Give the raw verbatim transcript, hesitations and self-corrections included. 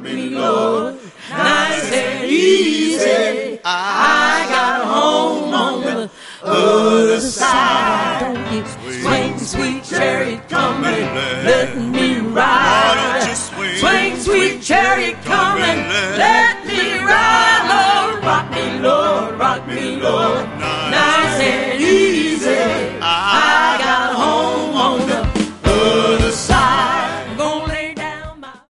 me, Lord. Nice and easy. I got home on the other side. Don't you swing, sweet chariot, come and let me ride. Swing, sweet chariot, come.